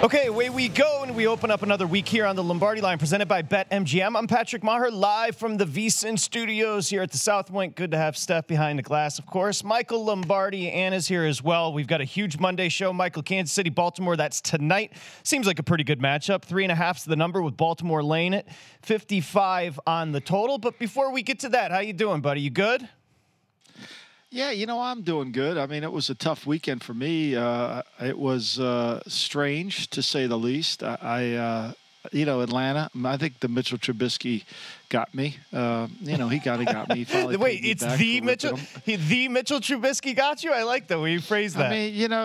Okay, away we go, and we open up another week here on the Lombardi Line, presented by BetMGM. I'm Patrick Maher, live from the VSiN studios here at the South Wing. Good to have Steph behind the glass, of course. Michael Lombardi, Anna's here as well. We've got a huge Monday show. Michael, Kansas City, Baltimore, that's tonight. Seems like a pretty good matchup. 3.5's the number, with Baltimore laying it. 55 on the total. But before we get to that, how you doing, buddy? You good? Yeah, I'm doing good. I mean, it was a tough weekend for me. It was strange, to say the least. Atlanta, I think the Mitchell Trubisky got me. He got me. Wait, it's the Mitchell Trubisky got you? I like the way you phrased that.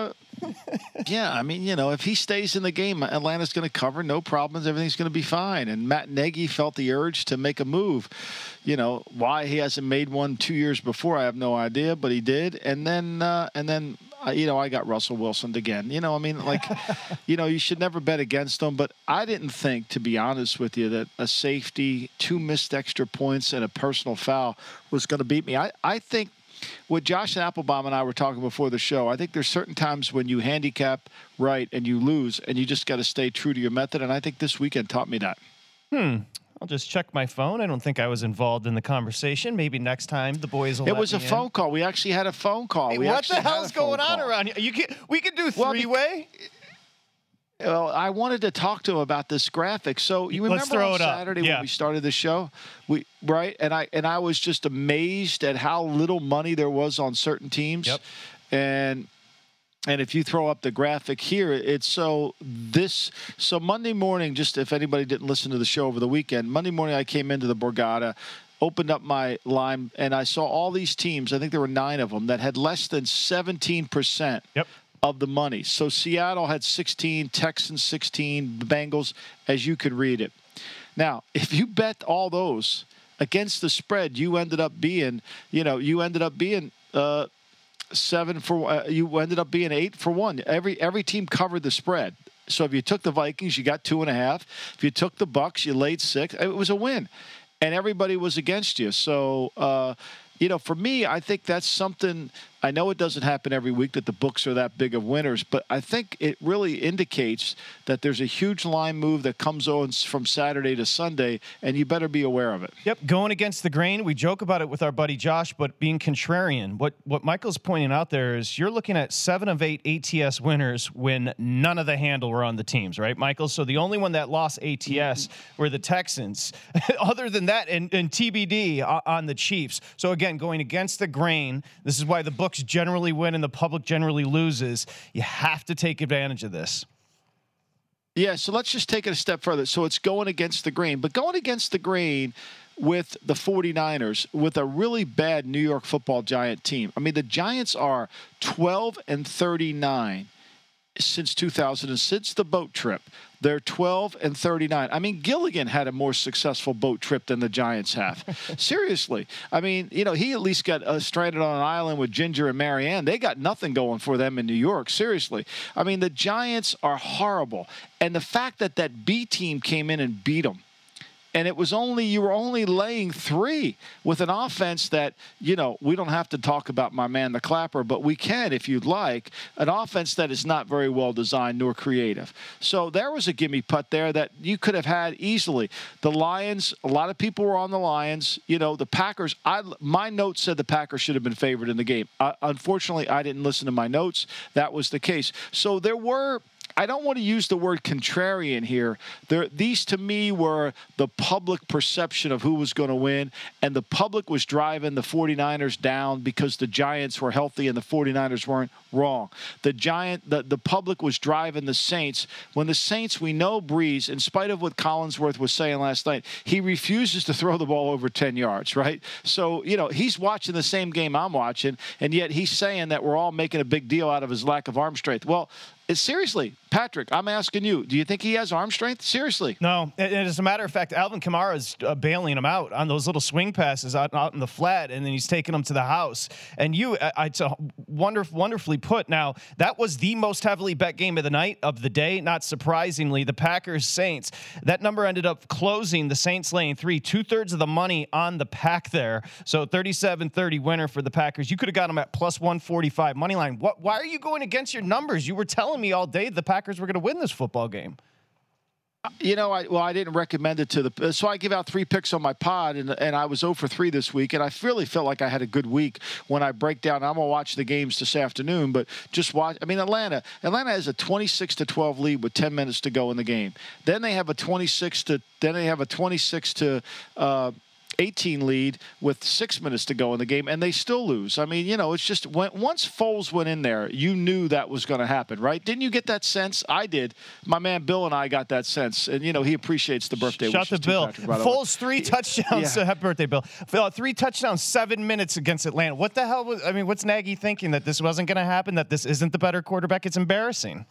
If he stays in the game, Atlanta's going to cover, no problems. Everything's going to be fine. And Matt Nagy felt the urge to make a move. Why he hasn't made one 2 years before, I have no idea, but he did. And then I got Russell Wilson again. You should never bet against him. But I didn't think, to be honest with you, that a safety, 2 missed extra points, and a personal foul was going to beat me. I think what Josh Applebaum and I were talking before the show, I think there's certain times when you handicap right and you lose, and you just got to stay true to your method. And I think this weekend taught me that. I'll just check my phone. I don't think I was involved in the conversation. Maybe next time the boys will It was a phone call. We actually had a phone call. Hey, what the hell's going on around here? We could do three-way. Well, I wanted to talk to him about this graphic. So you remember on Saturday when we started the show, and I was just amazed at how little money there was on certain teams. Yep. And if you throw up the graphic here, it's so Monday morning, just if anybody didn't listen to the show over the weekend, Monday morning I came into the Borgata, opened up my line, and I saw all these teams, I think there were 9 of them, that had less than 17%. Yep. Of the money. So Seattle had 16, Texans 16, the Bengals, as you could read it. Now, if you bet all those against the spread, you ended up being 7 for. You ended up being 8 for 1. Every team covered the spread. So if you took the Vikings, you got 2.5. If you took the Bucks, you laid 6. It was a win, and everybody was against you. So. For me, I think that's something. I know it doesn't happen every week that the books are that big of winners, but I think it really indicates that there's a huge line move that comes on from Saturday to Sunday, and you better be aware of it. Yep, going against the grain. We joke about it with our buddy Josh, but being contrarian. What Michael's pointing out there is you're looking at 7 of 8 ATS winners when none of the handle were on the teams, right, Michael? So the only one that lost ATS were the Texans. Other than that, and TBD on the Chiefs. So again, going against the grain, this is why the books generally win and the public generally loses. You have to take advantage of this. Yeah, so let's just take it a step further. So it's going against the grain, but going against the grain with the 49ers, with a really bad New York Football Giant team. I mean, the Giants are 12-39 since 2000, since the boat trip. They're 12-39. I mean, Gilligan had a more successful boat trip than the Giants have. Seriously. I mean, he at least got stranded on an island with Ginger and Marianne. They got nothing going for them in New York. Seriously. I mean, the Giants are horrible. And the fact that B team came in and beat them, and you were only laying 3 with an offense that, we don't have to talk about my man, the Clapper, but we can if you'd like, an offense that is not very well designed nor creative. So there was a gimme putt there that you could have had easily. The Lions, a lot of people were on the Lions. The Packers, my notes said the Packers should have been favored in the game. Unfortunately, I didn't listen to my notes. That was the case. So there were, I don't want to use the word contrarian here. These, to me, were the public perception of who was going to win, and the public was driving the 49ers down because the Giants were healthy and the 49ers weren't. Wrong. The public was driving the Saints. When the Saints, we know Breeze, in spite of what Collinsworth was saying last night, he refuses to throw the ball over 10 yards, right? So, he's watching the same game I'm watching, and yet he's saying that we're all making a big deal out of his lack of arm strength. Well, seriously, Patrick, I'm asking you, do you think he has arm strength? Seriously. No. And as a matter of fact, Alvin Kamara's bailing him out on those little swing passes out in the flat, and then he's taking them to the house. And it's a wonderfully put. Now, that was the most heavily bet game of the night, of the day. Not surprisingly, the Packers-Saints. That number ended up closing, the Saints laying 3, 2/3 of the money on the pack there. So 37-30 winner for the Packers. You could have got them at plus 145 money line. Why are you going against your numbers? You were telling telling me all day the Packers were going to win this football game. You know, I didn't recommend it to the – so I give out 3 picks on my pod, and I was 0 for 3 this week, and I really felt like I had a good week when I break down. I'm going to watch the games this afternoon, but just watch – I mean, Atlanta has a 26-12 lead with 10 minutes to go in the game. Then they have a 26 to 18 lead with 6 minutes to go in the game, and they still lose. I mean, you know, it's just once Foles went in there, you knew that was going to happen, right? Didn't you get that sense? I did. My man Bill and I got that sense, and you know he appreciates the birthday. Shout to Bill. Foles 3 touchdowns. Yeah. Happy birthday, Bill. 3 touchdowns, 7 minutes against Atlanta. What the hell was? I mean, what's Nagy thinking, that this wasn't going to happen? That this isn't the better quarterback? It's embarrassing.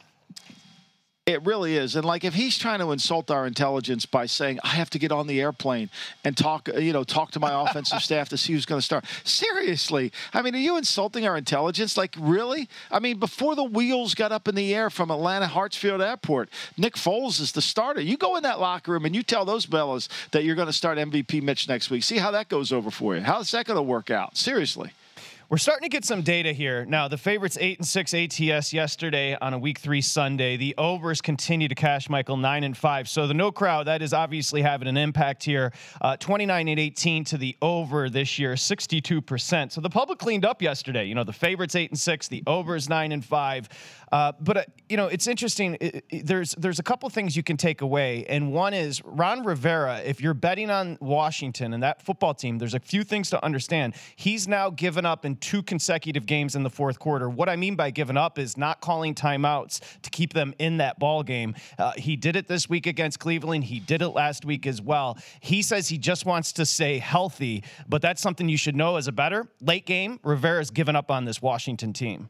It really is. And like, if he's trying to insult our intelligence by saying, I have to get on the airplane and talk to my offensive staff to see who's going to start. Seriously. I mean, are you insulting our intelligence? Like, really? I mean, before the wheels got up in the air from Atlanta Hartsfield Airport, Nick Foles is the starter. You go in that locker room and you tell those fellas that you're going to start MVP Mitch next week. See how that goes over for you. How's that going to work out? Seriously. We're starting to get some data here. Now, the favorites 8-6 ATS yesterday on a week 3 Sunday. The overs continue to cash, Michael, 9-5. So the no crowd, that is obviously having an impact here. 29-18 to the over this year, 62%. So the public cleaned up yesterday. You know, the favorites 8-6, the overs 9-5. But you know, it's interesting. There's a couple things you can take away, and one is Ron Rivera. If you're betting on Washington and that football team, there's a few things to understand. He's now given up in 2 consecutive games in the fourth quarter. What I mean by giving up is not calling timeouts to keep them in that ball game. He did it this week against Cleveland. He did it last week as well. He says he just wants to stay healthy, but that's something you should know as a bettor. Late game, Rivera's given up on this Washington team.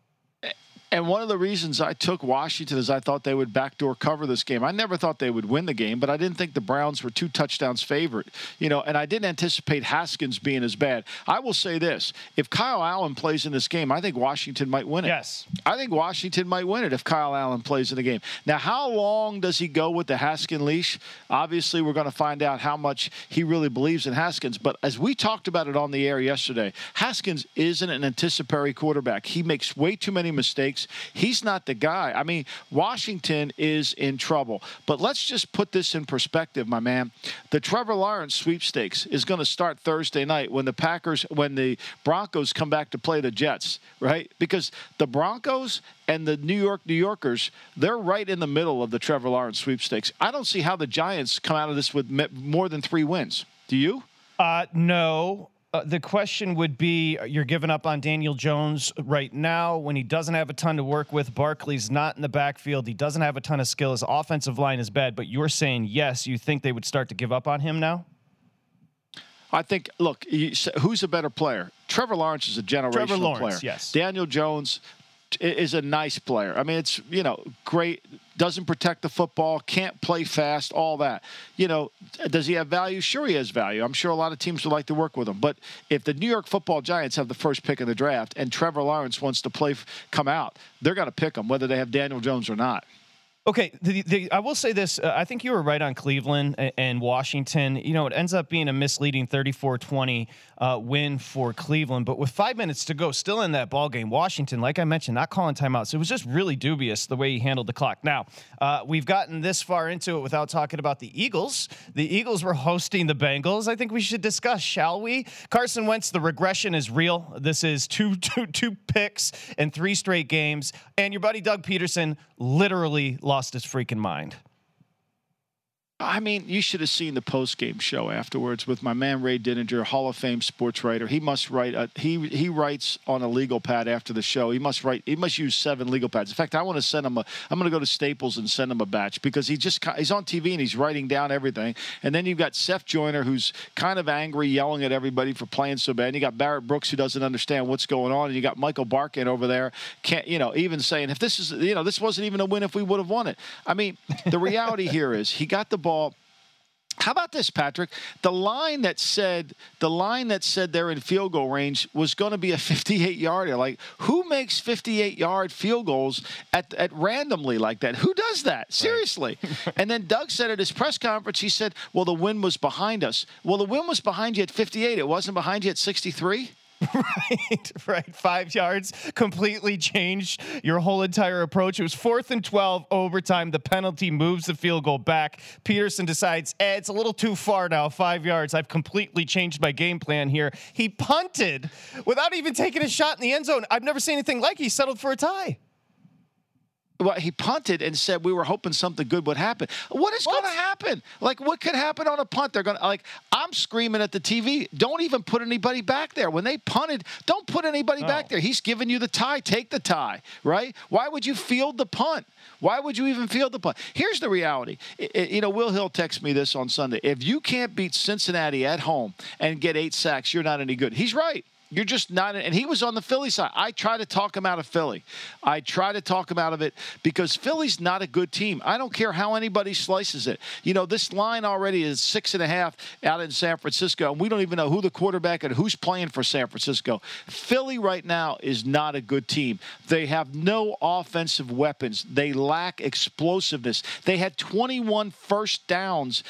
And one of the reasons I took Washington is I thought they would backdoor cover this game. I never thought they would win the game, but I didn't think the Browns were 2 touchdowns favored. You know, and I didn't anticipate Haskins being as bad. I will say this. If Kyle Allen plays in this game, I think Washington might win it. Yes. I think Washington might win it if Kyle Allen plays in the game. Now, how long does he go with the Haskins leash? Obviously, we're going to find out how much he really believes in Haskins. But as we talked about it on the air yesterday, Haskins isn't an anticipatory quarterback. He makes way too many mistakes. He's not the guy. I mean, Washington is in trouble. But let's just put this in perspective, my man. The Trevor Lawrence sweepstakes is going to start Thursday night when the Broncos come back to play the Jets, right? Because the Broncos and the New Yorkers, they're right in the middle of the Trevor Lawrence sweepstakes. I don't see how the Giants come out of this with more than 3 wins. Do you? No. The question would be, you're giving up on Daniel Jones right now when he doesn't have a ton to work with. Barkley's not in the backfield. He doesn't have a ton of skill. His offensive line is bad, but you're saying, yes, you think they would start to give up on him now? I think, look, who's a better player? Trevor Lawrence is a generational player. Yes. Daniel Jones is a nice player. I mean, it's, you know, great. Doesn't protect the football, can't play fast, all that. You know, does he have value? Sure he has value. I'm sure a lot of teams would like to work with him. But if the New York Football Giants have the first pick in the draft and Trevor Lawrence wants to come out, they're going to pick him, whether they have Daniel Jones or not. Okay, I will say this. I think you were right on Cleveland and Washington. You know, it ends up being a misleading 34-20 win for Cleveland. But with 5 minutes to go, still in that ball game, Washington, like I mentioned, not calling timeouts. It was just really dubious the way he handled the clock. Now, we've gotten this far into it without talking about the Eagles. The Eagles were hosting the Bengals. I think we should discuss, shall we? Carson Wentz, the regression is real. This is two picks in 3 straight games. And your buddy Doug Peterson literally lost his freaking mind. I mean, you should have seen the post-game show afterwards with my man Ray Dininger, Hall of Fame sports writer. He must write. He writes on a legal pad after the show. He must use 7 legal pads. In fact, I want to send him I'm going to go to Staples and send him a batch because he's on TV and he's writing down everything. And then you've got Seth Joyner, who's kind of angry, yelling at everybody for playing so bad. And you got Barrett Brooks, who doesn't understand what's going on. And you got Michael Barkin over there, even saying if this wasn't even a win if we would have won it. I mean, the reality here is he got the ball. How about this, Patrick? The line that said they're in field goal range was going to be a 58-yarder. Like, who makes 58-yard field goals at randomly like that? Who does that? Seriously. Right. And then Doug said at his press conference, he said, well, the wind was behind us. Well, the wind was behind you at 58. It wasn't behind you at 63? Right. 5 yards completely changed your whole entire approach. It was 4th and 12 overtime. The penalty moves the field goal back. Peterson decides, it's a little too far now, 5 yards. I've completely changed my game plan here. He punted without even taking a shot in the end zone. I've never seen anything like it. He settled for a tie. Well, he punted and said we were hoping something good would happen. What is going to happen? Like, what could happen on a punt? They're going to, like, I'm screaming at the TV, don't even put anybody back there. When they punted, don't put anybody back there. He's giving you the tie. Take the tie, right? Why would you field the punt? Why would you even field the punt? Here's the reality. Will Hill texted me this on Sunday. If you can't beat Cincinnati at home and get 8 sacks, you're not any good. He's right. You're just not, and he was on the Philly side. I try to talk him out of Philly. I try to talk him out of it because Philly's not a good team. I don't care how anybody slices it. This line already is 6.5 out in San Francisco, and we don't even know who the quarterback and who's playing for San Francisco. Philly right now is not a good team. They have no offensive weapons. They lack explosiveness. They had 21 third downs,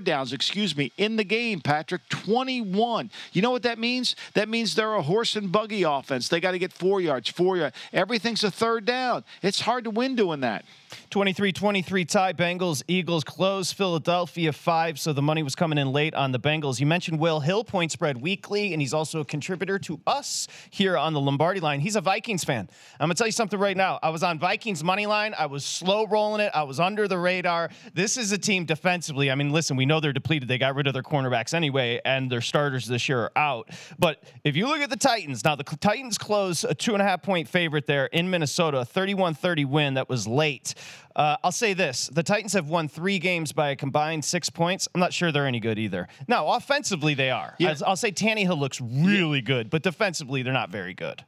in the game, Patrick. 21. You know what that means? That means they're a horse and buggy offense. They got to get 4 yards. Everything's a third down. It's hard to win doing that. 23-23 tie. Bengals, Eagles close. Philadelphia 5, so the money was coming in late on the Bengals. You mentioned Will Hill, Point Spread Weekly, and he's also a contributor to us here on the Lombardi Line. He's a Vikings fan. I'm going to tell you something right now. I was on Vikings money line. I was slow rolling it. I was under the radar. This is a team defensively. I mean, listen, we know they're depleted. They got rid of their cornerbacks anyway, and their starters this year are out. But if you look at the Titans, now the Titans close a 2.5-point favorite there in Minnesota, a 31-30 win that was late. I'll say this. The Titans have won 3 games by a combined 6 points. I'm not sure they're any good either. Now, offensively, they are. Yeah. I'll say Tannehill looks really good, but defensively, they're not very good.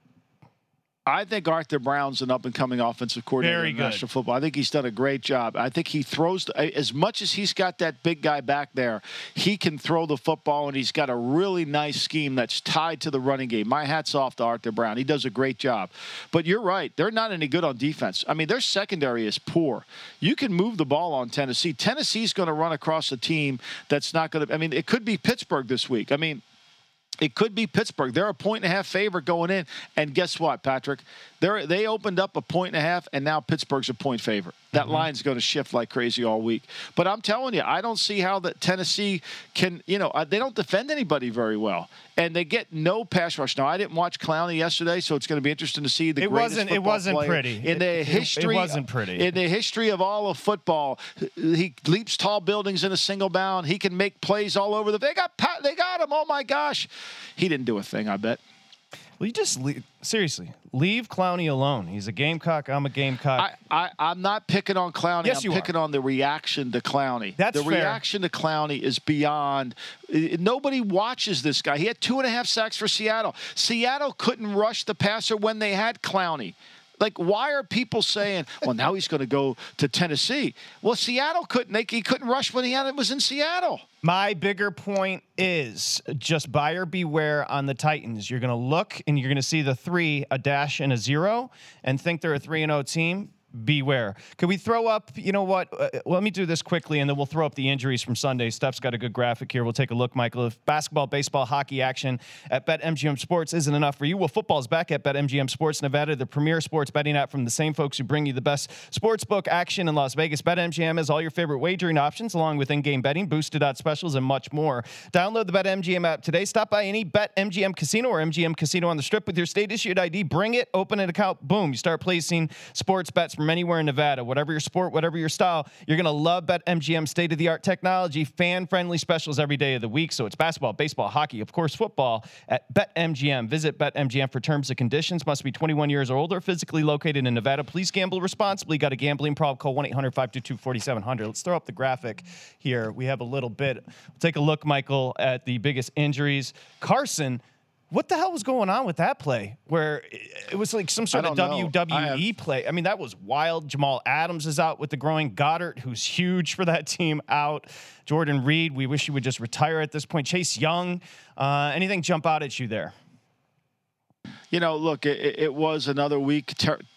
I think Arthur Brown's an up-and-coming offensive coordinator in National Football. I think he's done a great job. I think he throws as much as he's got that big guy back there, he can throw the football, and he's got a really nice scheme that's tied to the running game. My hat's off to Arthur Brown. He does a great job. But you're right. They're not any good on defense. I mean, their secondary is poor. You can move the ball on Tennessee. Tennessee's going to run across a team that's not going to – I mean, it could be Pittsburgh this week. I mean, it could be Pittsburgh. They're a 1.5 favorite going in. And guess what, Patrick? They opened up a 1.5, and now Pittsburgh's a point favorite. That line's going to shift like crazy all week. But I'm telling you, I don't see how that Tennessee can, they don't defend anybody very well. And they get no pass rush. Now, I didn't watch Clowney yesterday, so it's going to be interesting to see the greatest football player. It wasn't pretty. In the history, it wasn't pretty. In the history of all of football, he leaps tall buildings in a single bound. He can make plays all over they got him. Oh, my gosh. He didn't do a thing, I bet. Well, you just seriously leave Clowney alone. He's a Gamecock. I'm a Gamecock. I'm not picking on Clowney. Yes, I'm picking on the reaction to Clowney. That's the fair. reaction to Clowney is beyond. Nobody watches this guy. He had 2.5 sacks for Seattle. Seattle couldn't rush the passer when they had Clowney. Like, why are people saying, well, now he's going to go to Tennessee? Well, Seattle couldn't. He couldn't rush when it was in Seattle. My bigger point is just buyer beware on the Titans. You're going to look and you're going to see the 3, a dash, and a 0, and think they're a 3-0 team. Beware. Could we throw up, let me do this quickly, and then we'll throw up the injuries from Sunday. Steph's got a good graphic here. We'll take a look, Michael. If basketball, baseball, hockey action at BetMGM Sports isn't enough for you, well, football's back at BetMGM Sports Nevada, the premier sports betting app from the same folks who bring you the best sportsbook action in Las Vegas. BetMGM has all your favorite wagering options, along with in-game betting, boosted odds specials, and much more. Download the BetMGM app today. Stop by any BetMGM casino or MGM casino on the Strip with your state-issued ID. Bring it, open an account, boom. You start placing sports bets from anywhere in Nevada. Whatever your sport, whatever your style, you're going to love BetMGM state-of-the-art technology, fan-friendly specials every day of the week. So it's basketball, baseball, hockey, of course, football at BetMGM. Visit BetMGM for terms and conditions. Must be 21 years or older, physically located in Nevada. Please gamble responsibly. Got a gambling problem? Call 1-800-522-4700. Let's throw up the graphic here. We have a little bit. We'll take a look, Michael, at the biggest injuries. Carson, what the hell was going on with that play where it was like some sort of WWE play? I mean, that was wild. Jamal Adams is out with the groin. Goddard, who's huge for that team, out. Jordan Reed, we wish he would just retire at this point. Chase Young, anything jump out at you there? Look, it was another week.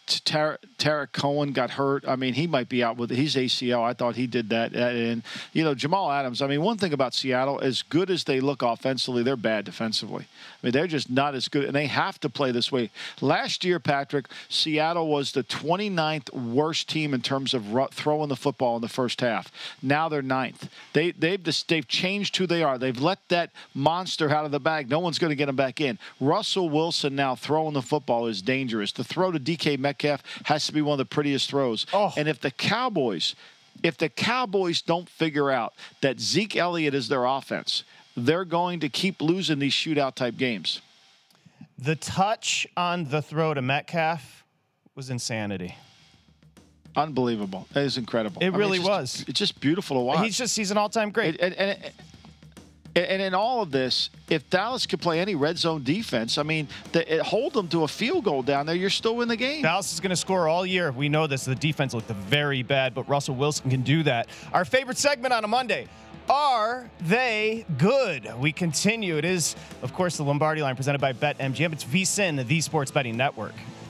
Tarek Cohen got hurt. I mean, he might be out with his ACL. I thought he did that. And, Jamal Adams, I mean, one thing about Seattle, as good as they look offensively, they're bad defensively. I mean, they're just not as good, and they have to play this way. Last year, Patrick, Seattle was the 29th worst team in terms of throwing the football in the first half. Now they're 9th. They've changed who they are. They've let that monster out of the bag. No one's going to get him back in. Russell Wilson now throwing the football is dangerous. The throw to DK Metcalf has to be one of the prettiest throws. Oh. And if the Cowboys don't figure out that Zeke Elliott is their offense, they're going to keep losing these shootout-type games. The touch on the throw to Metcalf was insanity. Unbelievable. That is incredible. It really was. It's just beautiful to watch. He's an all-time great. And in all of this, if Dallas could play any red zone defense, I mean, hold them to a field goal down there, you're still in the game. Dallas is going to score all year. We know this. The defense looked very bad, but Russell Wilson can do that. Our favorite segment on a Monday. Are they good? We continue. It is, of course, the Lombardi Line presented by BetMGM. It's VSiN, the Sports Betting Network.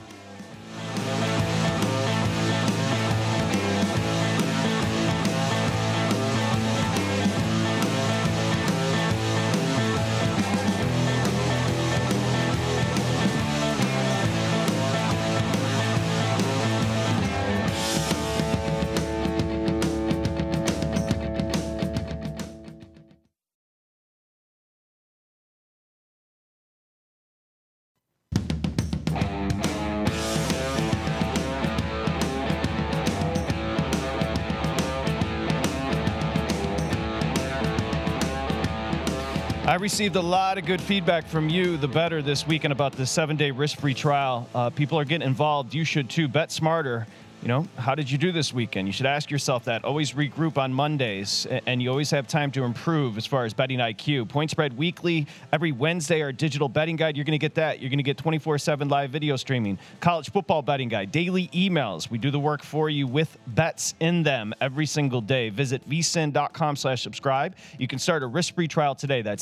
I received a lot of good feedback from you, the better, this weekend about the 7-day risk-free trial. People are getting involved. You should too. Bet smarter. How did you do this weekend? You should ask yourself that. Always regroup on Mondays, and you always have time to improve as far as betting IQ. Point Spread Weekly, every Wednesday, our digital betting guide. You're going to get that. You're going to get 24/7 live video streaming. College football betting guide, daily emails. We do the work for you with bets in them every single day. Visit vsin.com/subscribe. You can start a risk-free trial today. That's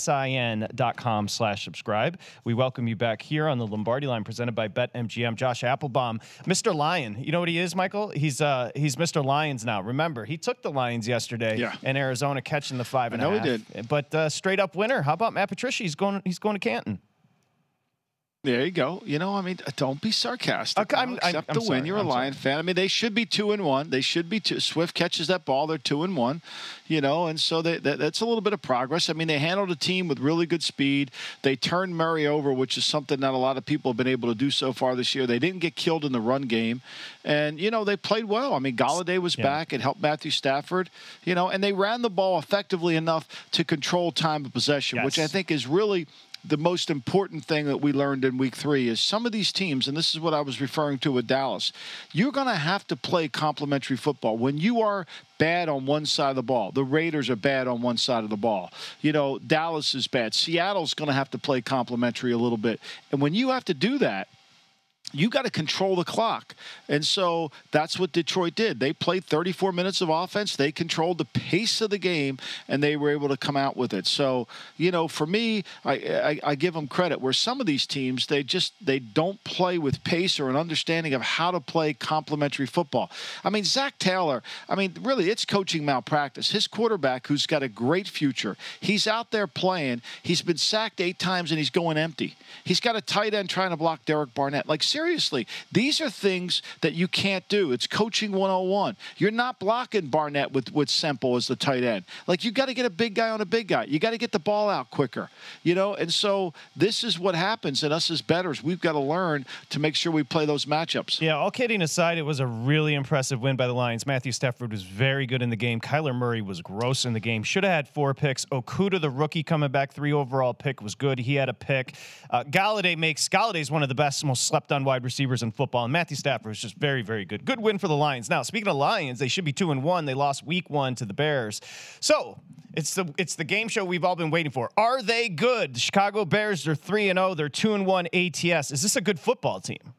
vsin.com/subscribe. We welcome you back here on the Lombardi Line presented by BetMGM. Josh Applebaum, Mr. Lion. You know what he is, Michael? He's Mr. Lions now. Remember, he took the Lions yesterday in Arizona, catching the 5.5. I know he did. But straight up winner. How about Matt Patricia? He's going to Canton. There you go. Don't be sarcastic. Okay, Accept the win. You're a Lion fan. I mean, they should be 2-1. They should be two. Swift catches that ball. They're 2-1. And so that's a little bit of progress. I mean, they handled a team with really good speed. They turned Murray over, which is something that a lot of people have been able to do so far this year. They didn't get killed in the run game. And, they played well. I mean, Galladay was back. It helped Matthew Stafford, and they ran the ball effectively enough to control time of possession, which I think is really the most important thing that we learned in week 3 is some of these teams, and this is what I was referring to with Dallas, you're going to have to play complementary football. When you are bad on one side of the ball, the Raiders are bad on one side of the ball. Dallas is bad. Seattle's going to have to play complementary a little bit. And when you have to do that, you got to control the clock. And so that's what Detroit did. They played 34 minutes of offense. They controlled the pace of the game, and they were able to come out with it. So, for me, I give them credit. Where some of these teams, they don't play with pace or an understanding of how to play complementary football. I mean, Zach Taylor, really, it's coaching malpractice. His quarterback, who's got a great future, he's out there playing. He's been sacked 8 times, and he's going empty. He's got a tight end trying to block Derek Barnett. Seriously, these are things that you can't do. It's coaching 101. You're not blocking Barnett with Semple as the tight end. You got to get a big guy on a big guy. You got to get the ball out quicker, and so this is what happens. And us as bettors, we've got to learn to make sure we play those matchups. Yeah, all kidding aside, it was a really impressive win by the Lions. Matthew Stafford was very good in the game. Kyler Murray was gross in the game. Should have had 4 picks. Okudah, the rookie coming back, 3 overall pick, was good. He had a pick. Galladay's one of the best, most slept on wide receivers in football, and Matthew Stafford was just very, very good. Good win for the Lions. Now, speaking of Lions, they should be 2-1. They lost week 1 to the Bears. So it's the game show we've all been waiting for. Are they good? The Chicago Bears, they're 3-0. They're 2-1 ATS. Is this a good football team?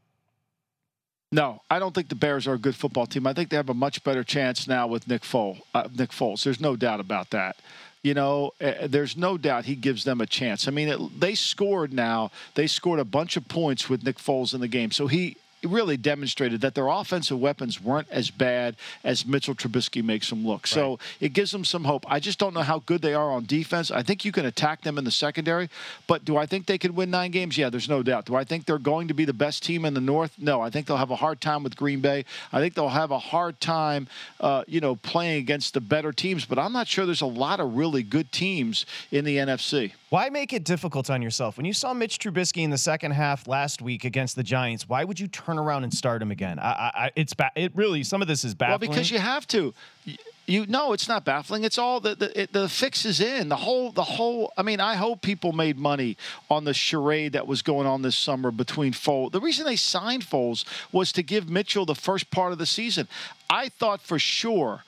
No, I don't think the Bears are a good football team. I think they have a much better chance now with Nick Foles. There's no doubt about that. There's no doubt he gives them a chance. I mean, they scored a bunch of points with Nick Foles in the game. So he really demonstrated that their offensive weapons weren't as bad as Mitchell Trubisky makes them look. So it gives them some hope. I just don't know how good they are on defense. I think you can attack them in the secondary, but do I think they could win 9 games? Yeah, there's no doubt. Do I think they're going to be the best team in the North? No, I think they'll have a hard time with Green Bay. I think they'll have a hard time, playing against the better teams, but I'm not sure there's a lot of really good teams in the NFC. Why make it difficult on yourself? When you saw Mitch Trubisky in the second half last week against the Giants, why would you turn around and start him again? It really, some of this is baffling. Well, because you have to. No, it's not baffling. It's all the fix is in. The whole. I mean, I hope people made money on the charade that was going on this summer between Foles. The reason they signed Foles was to give Mitchell the first part of the season. I thought for sure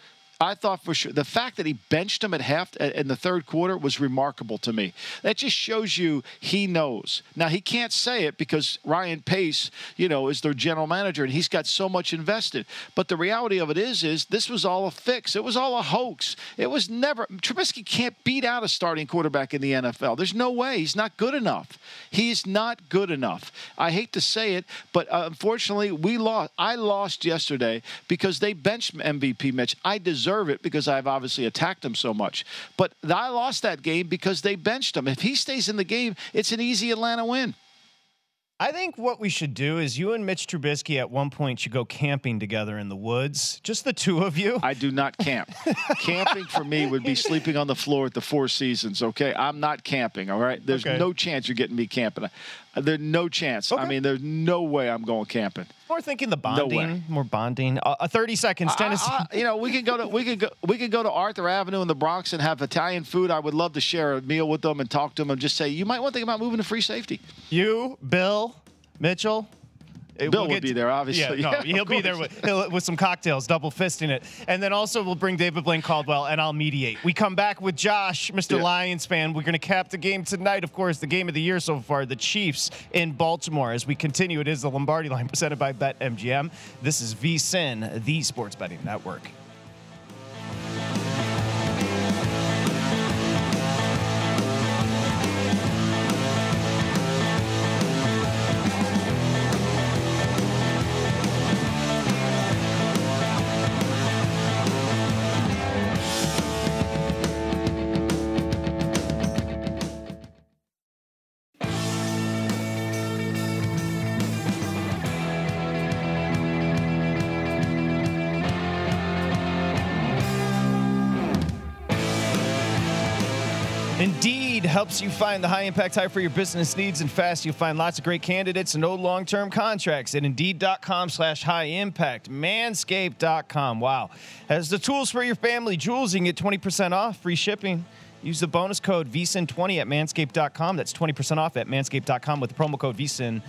the fact that he benched him at half in the third quarter was remarkable to me. That just shows you he knows. Now, he can't say it because Ryan Pace, is their general manager, and he's got so much invested. But the reality of it is this was all a fix. It was all a hoax. It was never. Trubisky can't beat out a starting quarterback in the NFL. There's no way. He's not good enough. He's not good enough. I hate to say it, but unfortunately, we lost. I lost yesterday because they benched MVP Mitch. I deserve it because I've obviously attacked him so much. But I lost that game because they benched him. If he stays in the game, it's an easy Atlanta win. I think what we should do is you and Mitch Trubisky at one point should go camping together in the woods. Just the two of you. I do not camp. Camping for me would be sleeping on the floor at the Four Seasons, okay? I'm not camping, all right? There's no chance you're getting me camping. There's no chance. Okay. I mean, there's no way I'm going camping. More thinking the bonding, more bonding. 30 seconds, Dennis. We can go to Arthur Avenue in the Bronx and have Italian food. I would love to share a meal with them and talk to them and just say, you might want to think about moving to free safety. You, Bill, Mitchell. Bill will be there, obviously. Yeah, he'll be there with some cocktails, double fisting it. And then also we'll bring David Blaine Caldwell, and I'll mediate. We come back with Josh, Mr. Lions fan. We're going to cap the game tonight, of course, the game of the year so far, the Chiefs in Baltimore. As we continue, it is the Lombardi Line presented by BetMGM. This is VSiN, the Sports Betting Network. Indeed helps you find the high-impact hire for your business needs, and fast. You'll find lots of great candidates and no long-term contracts at Indeed.com/high-impact. Manscaped.com. Wow. Has the tools for your family. Jewels, you can get 20% off, free shipping. Use the bonus code VSiN20 at Manscaped.com. That's 20% off at Manscaped.com with the promo code VSiN20.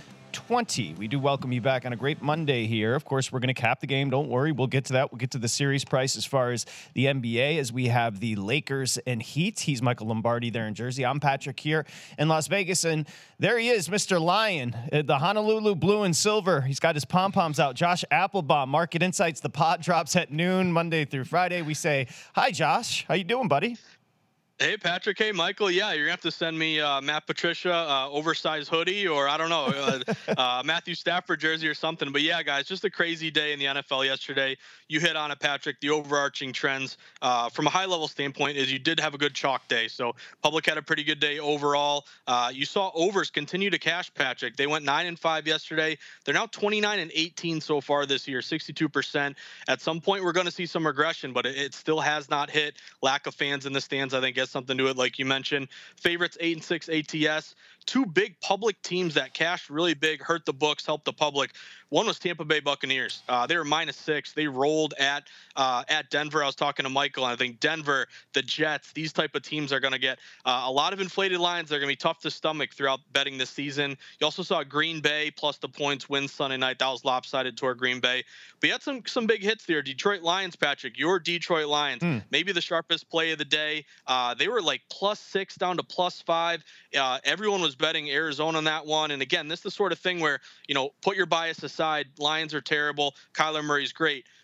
We do welcome you back on a great Monday here. Of course, we're going to cap the game. Don't worry. We'll get to that. We'll get to the series price as far as the NBA as we have the Lakers and Heat. He's Michael Lombardi there in Jersey. I'm Patrick here in Las Vegas. And there he is, Mr. Lion, the Honolulu Blue and Silver. He's got his pom-poms out. Josh Applebaum, Market Insights. The pod drops at noon, Monday through Friday. We say, hi, Josh. How you doing, buddy? Hey, Patrick. Hey, Michael. Yeah, you're going to have to send me Matt Patricia oversized hoodie or, I don't know, Matthew Stafford jersey or something. But, yeah, guys, just a crazy day in the NFL yesterday. You hit on it, Patrick. The overarching trends from a high-level standpoint is you did have a good chalk day. So public had a pretty good day overall. You saw overs continue to cash, Patrick. They went 9-5 yesterday. They're now 29-18 so far this year, 62%. At some point, we're going to see some regression, but it still has not hit. Lack of fans in the stands, I think, has something to it, like you mentioned. Favorites 8-6 ATS. Two big public teams that cashed really big, hurt the books, helped the public. One was Tampa Bay Buccaneers. They were -6. They rolled at Denver. I was talking to Michael, and I think Denver, the Jets, these type of teams are going to get a lot of inflated lines. They're going to be tough to stomach throughout betting this season. You also saw Green Bay plus the points win Sunday night. That was lopsided toward Green Bay. But you had some big hits there. Detroit Lions, Patrick, your Detroit Lions, maybe the sharpest play of the day. They were like +6 down to +5. Everyone was betting Arizona on that one. And again, this is the sort of thing where, put your bias aside. Lions are terrible. Kyler Murray's great.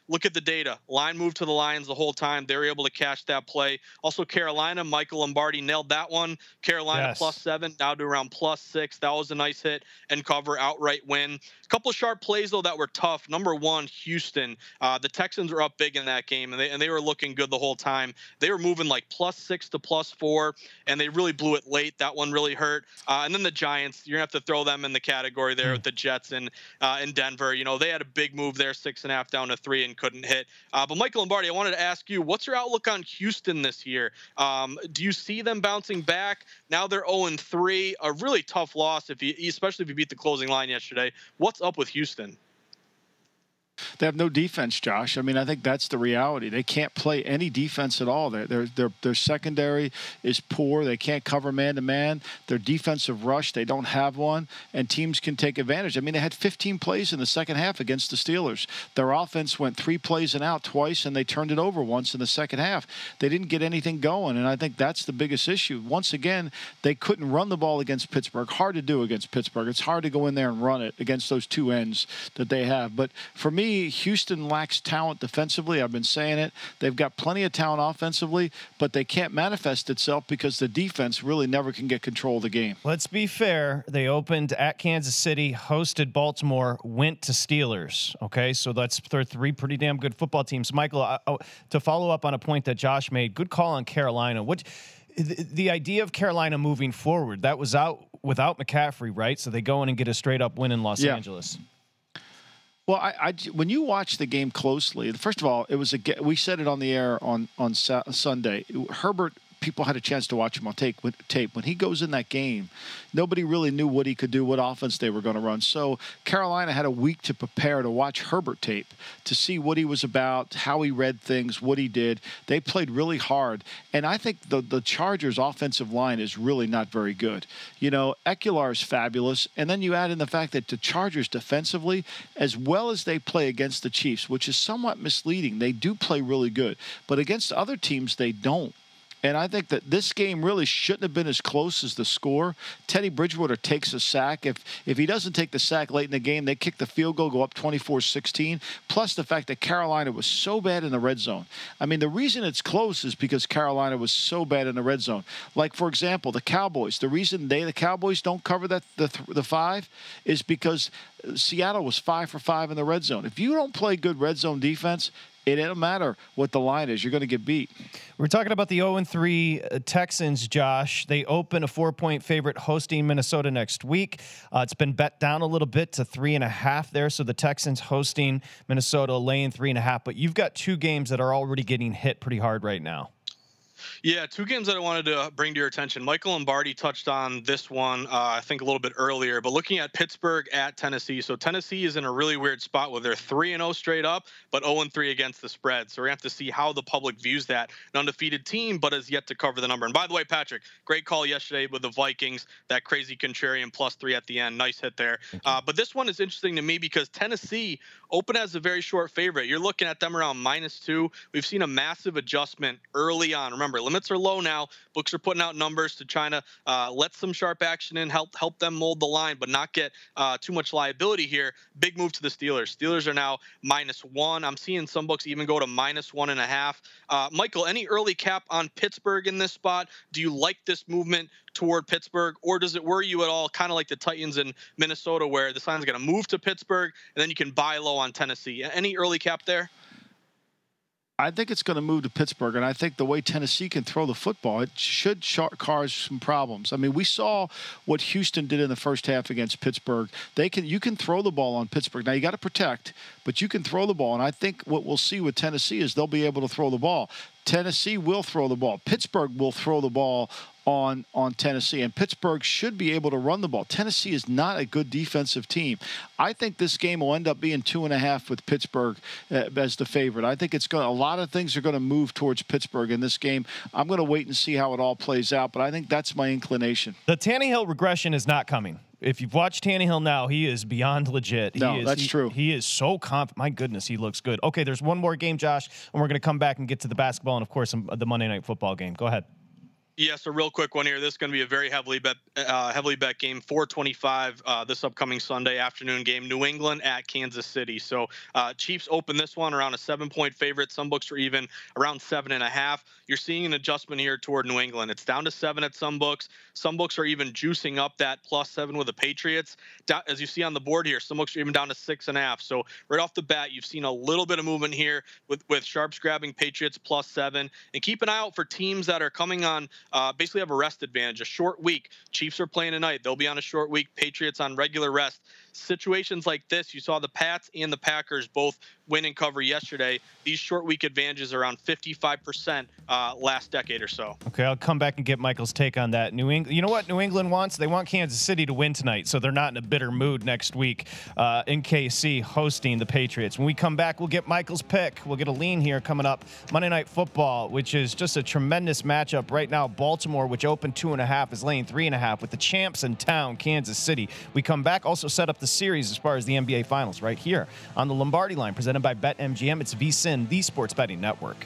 look at the data. Line moved to the Lions the whole time. They were able to cash that play. Also, Carolina, Michael Lombardi nailed that one. Carolina +7, now to around +6. That was a nice hit and cover, outright win. A couple of sharp plays, though, that were tough. Number one, Houston. The Texans were up big in that game, and they were looking good the whole time. They were moving like +6 to +4, and they really blew it late. That one really hurt. And then the Giants, you're going to have to throw them in the category there with the Jets in Denver. You know, they had a big move there, 6.5 down to 3 and couldn't hit. But Michael Lombardi, I wanted to ask you, what's your outlook on Houston this year? Do you see them bouncing back? Now they're 0-3, a really tough loss, especially if you beat the closing line yesterday. What's up with Houston? They have no defense, Josh. I mean, I think that's the reality. They can't play any defense at all. Their secondary is poor. They can't cover man-to-man. Their defensive rush, they don't have one, and teams can take advantage. I mean, they had 15 plays in the second half against the Steelers. Their offense went 3 plays and out twice, and they turned it over once in the second half. They didn't get anything going, and I think that's the biggest issue. Once again, they couldn't run the ball against Pittsburgh. Hard to do against Pittsburgh. It's hard to go in there and run it against those two ends that they have. But for me, Houston lacks talent defensively. I've been saying it. They've got plenty of talent offensively, but they can't manifest itself because the defense really never can get control of the game. Let's be fair. They opened at Kansas City, hosted Baltimore, went to Steelers. Okay, so that's 3 pretty damn good football teams. Michael, to follow up on a point that Josh made, good call on Carolina. The idea of Carolina moving forward, that was out without McCaffrey, right? So they go in and get a straight-up win in Los Angeles. Well, when you watch the game closely, first of all, we said it on the air on Sunday. Herbert, people had a chance to watch him on tape. When he goes in that game, nobody really knew what he could do, what offense they were going to run. So Carolina had a week to prepare to watch Herbert tape, to see what he was about, how he read things, what he did. They played really hard. And I think the Chargers' offensive line is really not very good. You know, Ekeler is fabulous. And then you add in the fact that the Chargers defensively, as well as they play against the Chiefs, which is somewhat misleading, they do play really good. But against other teams, they don't. And I think that this game really shouldn't have been as close as the score. Teddy Bridgewater takes a sack. If he doesn't take the sack late in the game, they kick the field goal, go up 24-16, plus the fact that Carolina was so bad in the red zone. I mean, the reason it's close is because Carolina was so bad in the red zone. Like, for example, the Cowboys. The reason the Cowboys don't cover the 5 is because Seattle was 5 for 5 in the red zone. If you don't play good red zone defense, it don't matter what the line is. You're going to get beat. We're talking about the 0-3 Texans, Josh. They open a 4-point favorite hosting Minnesota next week. It's been bet down a little bit to 3.5 there. So the Texans hosting Minnesota, laying 3.5. But you've got 2 games that are already getting hit pretty hard right now. Yeah, 2 games that I wanted to bring to your attention. Michael Lombardi touched on this one, I think, a little bit earlier. But looking at Pittsburgh at Tennessee, so Tennessee is in a really weird spot where they're 3-0 straight up, but 0-3 against the spread. So we're going to have to see how the public views that. An undefeated team, but has yet to cover the number. And by the way, Patrick, great call yesterday with the Vikings, that crazy contrarian +3 at the end. Nice hit there. But this one is interesting to me because Tennessee open as a very short favorite. You're looking at them around -2. We've seen a massive adjustment early on. Remember, limits are low now. Books are putting out numbers to try to let some sharp action in, help them mold the line, but not get too much liability here. Big move to the Steelers. Steelers are now -1. I'm seeing some books even go to -1.5. Michael, any early cap on Pittsburgh in this spot? Do you like this movement toward Pittsburgh, or does it worry you at all, kind of like the Titans in Minnesota, where the line's going to move to Pittsburgh and then you can buy low on Tennessee? Any early cap there? I think it's going to move to Pittsburgh, and I think the way Tennessee can throw the football, it should cause some problems. I mean, we saw what Houston did in the first half against Pittsburgh. You can throw the ball on Pittsburgh. Now, you got to protect, but you can throw the ball, and I think what we'll see with Tennessee is they'll be able to throw the ball. Tennessee will throw the ball. Pittsburgh will throw the ball on Tennessee, and Pittsburgh should be able to run the ball. Tennessee is not a good defensive team. I think this game will end up being 2.5 with Pittsburgh as the favorite. I think a lot of things are going to move towards Pittsburgh in this game. I'm going to wait and see how it all plays out, but I think that's my inclination. The Tannehill regression is not coming. If you've watched Tannehill now, he is beyond legit. That's true. He is so confident. My goodness, he looks good. Okay, there's one more game, Josh, and we're going to come back and get to the basketball and, of course, the Monday Night Football game. Go ahead. Yeah, so real quick one here. This is going to be a very heavily bet game. 425 this upcoming Sunday afternoon game. New England at Kansas City. So Chiefs open this one around a 7-point favorite. Some books are even around 7.5. You're seeing an adjustment here toward New England. It's down to 7 at some books. Some books are even juicing up that +7 with the Patriots. As you see on the board here, some books are even down to 6.5. So right off the bat, you've seen a little bit of movement here with sharps grabbing Patriots +7. And keep an eye out for teams that are coming on. Basically have a rest advantage, a short week. Chiefs are playing tonight. They'll be on a short week. Patriots on regular rest. Situations like this, you saw the Pats and the Packers both win and cover yesterday. These short week advantages are around 55% last decade or so. Okay, I'll come back and get Michael's take on that. New England, you know what New England wants? They want Kansas City to win tonight, so they're not in a bitter mood next week in KC hosting the Patriots. When we come back, we'll get Michael's pick. We'll get a lean here coming up. Monday Night Football, which is just a tremendous matchup right now. Baltimore, which opened 2.5, is laying 3.5 with the champs in town, Kansas City. We come back, also set up the series as far as the NBA Finals right here on the Lombardi Line, presented by BetMGM. It's VSiN, the Sports Betting Network.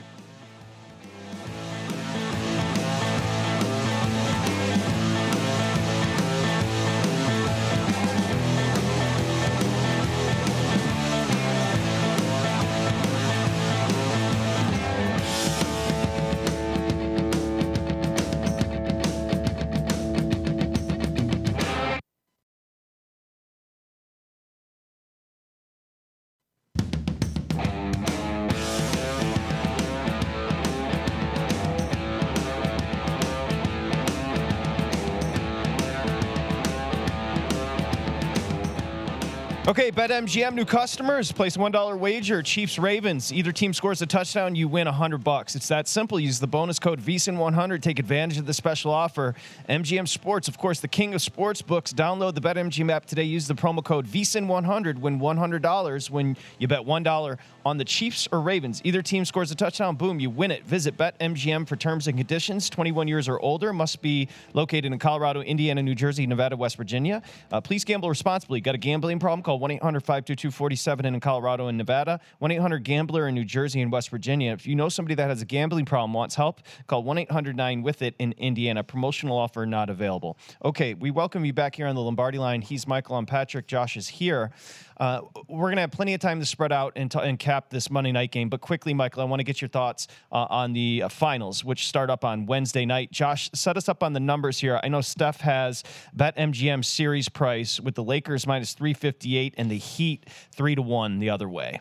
Okay, BetMGM new customers, place a $1 wager, Chiefs Ravens. Either team scores a touchdown, you win $100. It's that simple. Use the bonus code VSiN100. Take advantage of the special offer. MGM Sports, of course, the king of sports books. Download the BetMGM app today. Use the promo code VSiN100. Win $100 when you bet $1 on the Chiefs or Ravens. Either team scores a touchdown, boom, you win it. Visit BetMGM for terms and conditions. 21 years or older. Must be located in Colorado, Indiana, New Jersey, Nevada, West Virginia. Please gamble responsibly. Got a gambling problem? Call 1-800-522-47 in Colorado and Nevada, 1-800-GAMBLER in New Jersey and West Virginia. If you know somebody that has a gambling problem, wants help, call 1-800-9-WITH-IT in Indiana. Promotional offer not available. Okay, we welcome you back here on the Lombardi Line. He's Michael. I'm Patrick. Josh is here. We're going to have plenty of time to spread out and cap this Monday night game. But quickly, Michael, I want to get your thoughts on the finals, which start up on Wednesday night. Josh, set us up on the numbers here. I know Steph has BetMGM series price with the Lakers -358 and the Heat 3-1 the other way.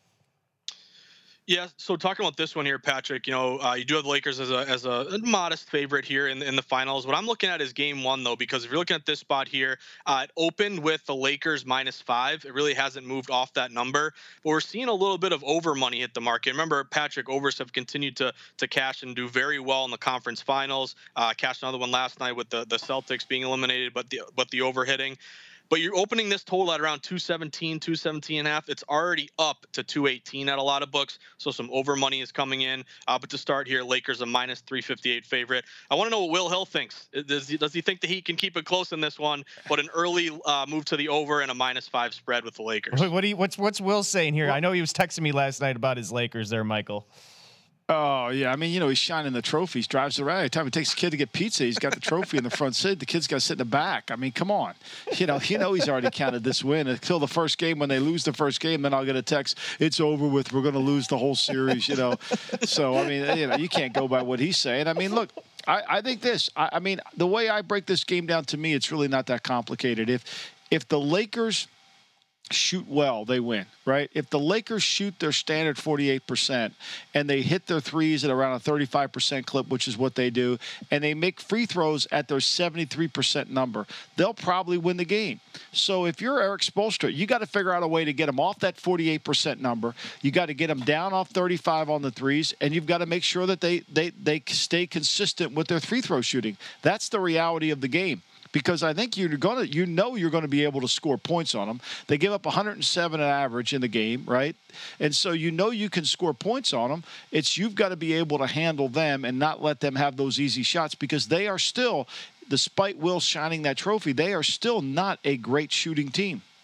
Yeah, so talking about this one here, Patrick, you do have the Lakers as a modest favorite here in the finals. What I'm looking at is game one, though, because if you're looking at this spot here, it opened with the Lakers -5. It really hasn't moved off that number, but we're seeing a little bit of over money hit the market. Remember, Patrick, overs have continued to cash and do very well in the conference finals. Cashed another one last night with the Celtics being eliminated, but the over hitting. But you're opening this total at around 217.5. It's already up to 218 at a lot of books, so some over money is coming in. But to start here, Lakers a -358 favorite. I want to know what Will Hill thinks. Does he think that he can keep it close in this one, but an early move to the over and a -5 spread with the Lakers? What's Will saying here? I know he was texting me last night about his Lakers there, Michael. Oh, yeah. I mean, he's shining the trophies, drives around. Every time he takes a kid to get pizza, he's got the trophy in the front seat. The kid's got to sit in the back. I mean, come on. He's already counted this win until the first game. When they lose the first game, then I'll get a text, it's over with. We're going to lose the whole series, So, I mean, you can't go by what he's saying. I mean, look, I think this. I mean, the way I break this game down, to me, it's really not that complicated. If the Lakers shoot well, they win, right? If the Lakers shoot their standard 48% and they hit their threes at around a 35% clip, which is what they do, and they make free throws at their 73% number, they'll probably win the game. So if you're Eric Spoelstra, you got to figure out a way to get them off that 48% number. You got to get them down off 35 on the threes, and you've got to make sure that they stay consistent with their free throw shooting. That's the reality of the game. Because I think you're going to be able to score points on them. They give up 107 on average in the game, right? And so you can score points on them. You've got to be able to handle them and not let them have those easy shots, because they are still, despite Will shining that trophy, they are still not a great shooting team.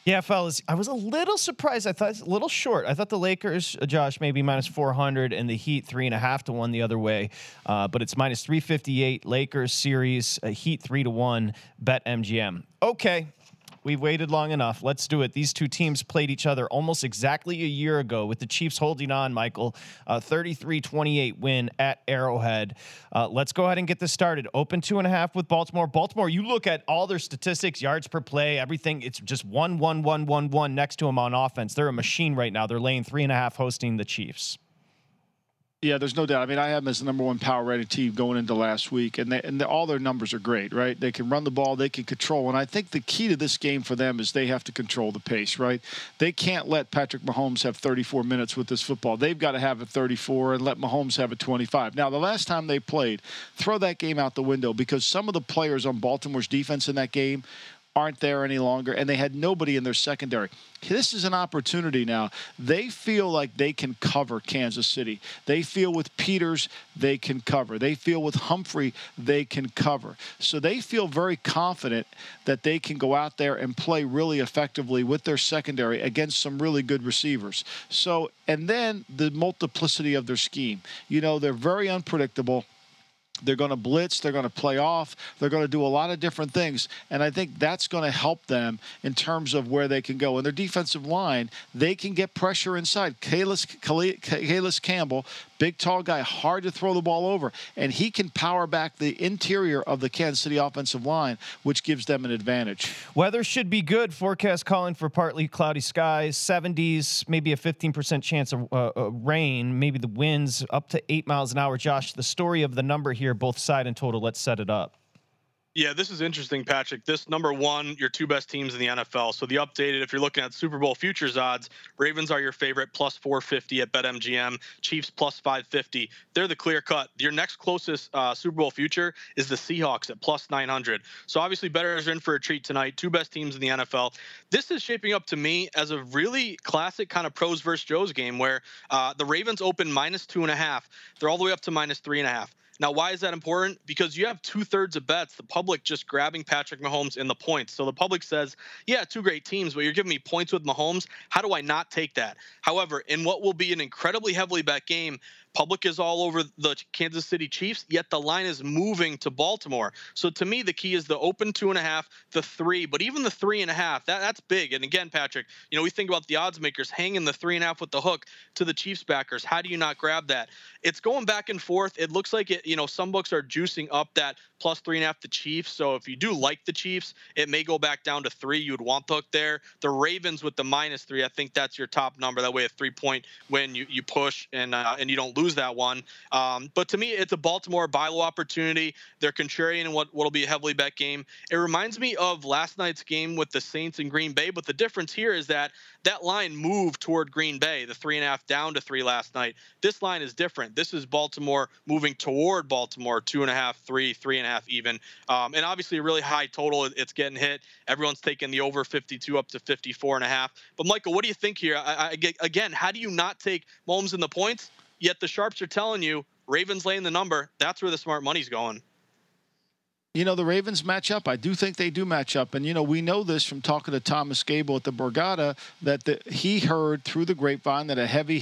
Yeah, fellas, I was a little surprised. I thought it's a little short. I thought the Lakers, Josh, maybe minus 400, and the Heat 3.5 to 1 the other way. But it's minus 358. Lakers series, Heat 3-1. Bet MGM. Okay. We've waited long enough. Let's do it. These two teams played each other almost exactly a year ago with the Chiefs holding on, Michael. 33-28 win at Arrowhead. Let's go ahead and get this started. Open 2.5 with Baltimore. Baltimore, you look at all their statistics, yards per play, everything. It's just 1-1-1-1-1 next to them on offense. They're a machine right now. They're laying 3.5 hosting the Chiefs. Yeah, there's no doubt. I mean, I have them as the number one power rated team going into last week, and all their numbers are great, right? They can run the ball, they can control, and I think the key to this game for them is they have to control the pace, right? They can't let Patrick Mahomes have 34 minutes with this football. They've got to have it 34 and let Mahomes have it 25. Now, the last time they played, throw that game out the window because some of the players on Baltimore's defense in that game aren't there any longer, and they had nobody in their secondary. This is an opportunity now. They feel like they can cover Kansas City. They feel with Peters, they can cover. They feel with Humphrey, they can cover. So they feel very confident that they can go out there and play really effectively with their secondary against some really good receivers. So, and then the multiplicity of their scheme. You know, they're very unpredictable. They're going to blitz. They're going to play off. They're going to do a lot of different things. And I think that's going to help them in terms of where they can go. And their defensive line, they can get pressure inside. Calais Campbell, big, tall guy, hard to throw the ball over. And he can power back the interior of the Kansas City offensive line, which gives them an advantage. Weather should be good. Forecast calling for partly cloudy skies, 70s, maybe a 15% chance of rain, maybe the winds up to 8 miles an hour. Josh, the story of the number here, both side and total. Let's set it up. Yeah, this is interesting, Patrick. This number one, your two best teams in the NFL. So the updated, if you're looking at Super Bowl futures odds, Ravens are your favorite, plus 450 at BetMGM. Chiefs plus 550. They're the clear cut. Your next closest Super Bowl future is the Seahawks at plus 900. So obviously, bettors are in for a treat tonight. Two best teams in the NFL. This is shaping up to me as a really classic kind of pros versus Joes game where the Ravens open minus 2.5. They're all the way up to minus 3.5. Now, why is that important? Because you have 2/3 of bets, the public just grabbing Patrick Mahomes in the points. So the public says, yeah, two great teams, but you're giving me points with Mahomes. How do I not take that? However, in what will be an incredibly heavily bet game, public is all over the Kansas City Chiefs, yet the line is moving to Baltimore. So to me, the key is the open 2.5, the 3, but even the 3.5, that's big. And again, Patrick, you know, we think about the odds makers hanging the 3.5 with the hook to the Chiefs backers. How do you not grab that? It's going back and forth. It looks like it, you know, some books are juicing up that plus 3.5 the Chiefs. So if you do like the Chiefs, it may go back down to 3. You would want the hook there. The Ravens with the minus 3, I think that's your top number. That way, a 3-point win, you push and you don't lose that one. But to me, it's a Baltimore buy low opportunity. They're contrarian in what'll be a heavily bet game. It reminds me of last night's game with the Saints and Green Bay, but the difference here is that line moved toward Green Bay, the 3.5 down to 3 last night. This line is different. This is Baltimore moving toward Baltimore, 2.5, 3, 3.5 even. And obviously a really high total. It's getting hit. Everyone's taking the over 52 up to 54.5. But Michael, what do you think here? Again, how do you not take Mahomes in the points? Yet the sharps are telling you Ravens laying the number. That's where the smart money's going. You know, the Ravens match up. I do think they do match up. And, you know, we know this from talking to Thomas Gable at the Borgata that he heard through the grapevine that a heavy,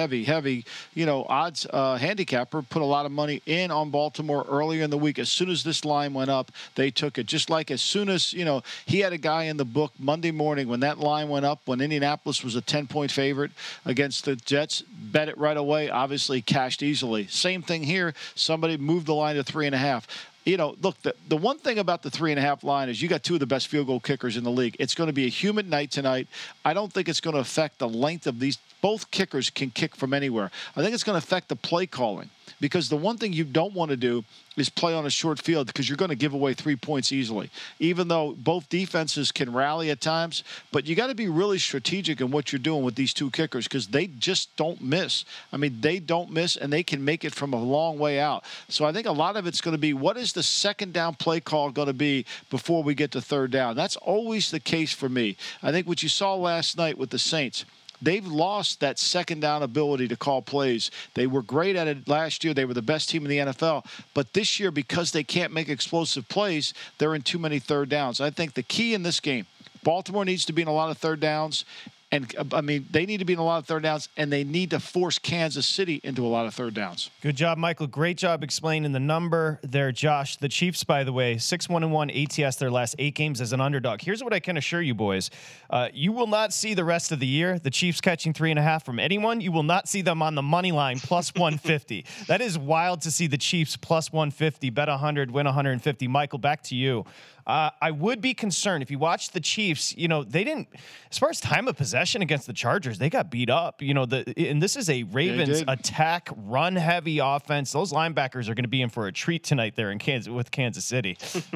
you know, odds handicapper put a lot of money in on Baltimore earlier in the week. As soon as this line went up, they took it. Just like as soon as, you know, he had a guy in the book Monday morning when that line went up, when Indianapolis was a 10-point favorite against the Jets, bet it right away, obviously cashed easily. Same thing here. Somebody moved the line to 3.5. You know, look, the one thing about the 3.5 line is you got two of the best field goal kickers in the league. It's going to be a humid night tonight. I don't think it's going to affect the length of these. Both kickers can kick from anywhere. I think it's going to affect the play calling because the one thing you don't want to do is play on a short field because you're going to give away 3 points easily, even though both defenses can rally at times. But you got to be really strategic in what you're doing with these two kickers because they just don't miss. I mean, they don't miss, and they can make it from a long way out. So I think a lot of it's going to be what is the second down play call going to be before we get to third down. That's always the case for me. I think what you saw last night with the Saints, they've lost that second down ability to call plays. They were great at it last year. They were the best team in the NFL. But this year, because they can't make explosive plays, they're in too many third downs. I think the key in this game, Baltimore needs to be in a lot of third downs. And, I mean, they need to be in a lot of third downs, and they need to force Kansas City into a lot of third downs. Good job, Michael. Great job explaining the number there, Josh. The Chiefs, by the way, 6-1-1 ATS their last 8 games as an underdog. Here's what I can assure you, boys. You will not see the rest of the year the Chiefs catching 3.5 from anyone. You will not see them on the money line plus 150. That is wild to see the Chiefs plus 150, bet 100, win 150. Michael, back to you. I would be concerned if you watch the Chiefs. You know, they didn't, as far as time of possession against the Chargers, they got beat up. You know, and this is a Ravens attack, run heavy offense. Those linebackers are going to be in for a treat tonight there in Kansas City.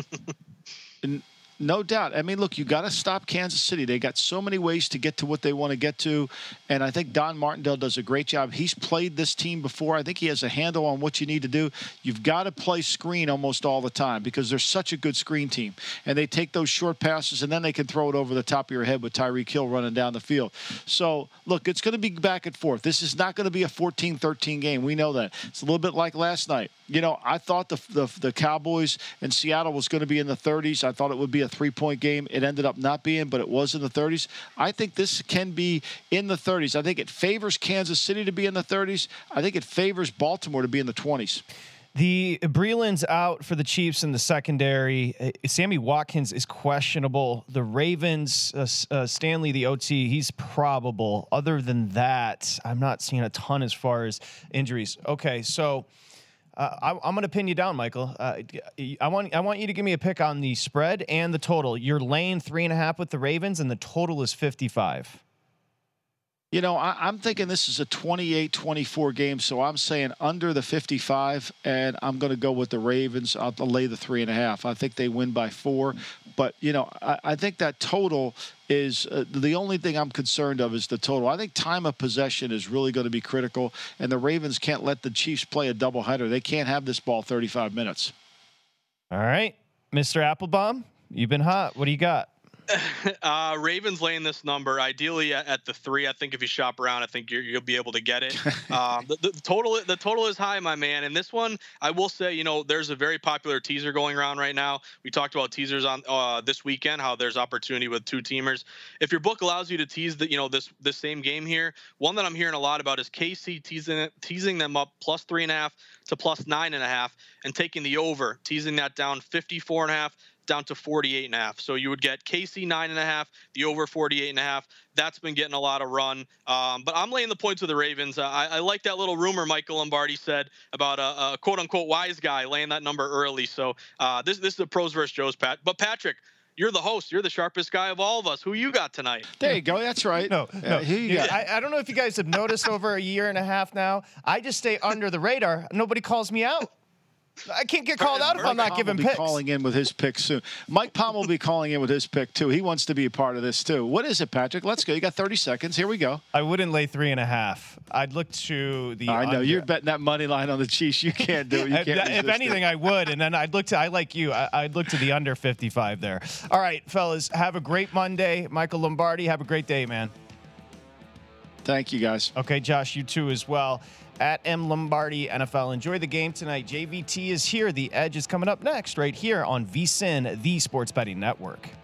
No doubt. I mean, look, you got to stop Kansas City. They got so many ways to get to what they want to get to, and I think Don Martindale does a great job. He's played this team before. I think he has a handle on what you need to do. You've got to play screen almost all the time because they're such a good screen team, and they take those short passes, and then they can throw it over the top of your head with Tyreek Hill running down the field. So, look, it's going to be back and forth. This is not going to be a 14-13 game. We know that. It's a little bit like last night. You know, I thought the Cowboys and Seattle was going to be in the 30s. I thought it would be a 3-point game. It ended up not being, but it was in the 30s. I think this can be in the 30s. I think it favors Kansas City to be in the 30s. I think it favors Baltimore to be in the 20s. The Breeland's out for the Chiefs in the secondary. Sammy Watkins is questionable. The Ravens, Stanley, the OT, he's probable. Other than that, I'm not seeing a ton as far as injuries. Okay, so I'm going to pin you down, Michael. I want you to give me a pick on the spread and the total. You're laying 3.5 with the Ravens, and the total is 55. You know, I'm thinking this is a 28-24 game, so I'm saying under the 55, and I'm going to go with the Ravens. I'll lay the 3.5. I think they win by 4. But, you know, I think that total is the only thing I'm concerned of is the total. I think time of possession is really going to be critical, and the Ravens can't let the Chiefs play a doubleheader. They can't have this ball 35 minutes. All right, Mr. Applebaum, you've been hot. What do you got? Ravens laying this number ideally at the 3. I think if you shop around, I think you'll be able to get it. The total is high, my man. And this one, I will say, you know, there's a very popular teaser going around right now. We talked about teasers on this weekend, how there's opportunity with 2-teamers. If your book allows you to tease this same game here, one that I'm hearing a lot about is KC teasing them up plus 3.5 to plus 9.5 and taking the over, teasing that down 54.5 down to 48.5. So you would get KC 9.5, the over 48.5. That's been getting a lot of run. But I'm laying the points with the Ravens. I like that little rumor Michael Lombardi said about a quote unquote wise guy laying that number early. So this is a pros versus Joe's, Pat. But Patrick, you're the host. You're the sharpest guy of all of us. Who you got tonight? There you go. That's right. No. I don't know if you guys have noticed over a year and a half now, I just stay under the radar. Nobody calls me out. I can't get called out if I'm not giving picks. Calling in with his pick soon. Mike Palm will be calling in with his pick too. He wants to be a part of this too. What is it, Patrick? Let's go. You got 30 seconds. Here we go. I wouldn't lay 3.5. I'd look to the. I know you're betting that money line on the Chiefs. You can't do it. You can't if anything, I would, and then I'd look to. I like you. I'd look to the under 55 there. All right, fellas, have a great Monday. Michael Lombardi, have a great day, man. Thank you, guys. Okay, Josh, you too as well. At M Lombardi NFL. Enjoy the game tonight. JVT is here. The Edge is coming up next right here on VSiN, the Sports Betting Network.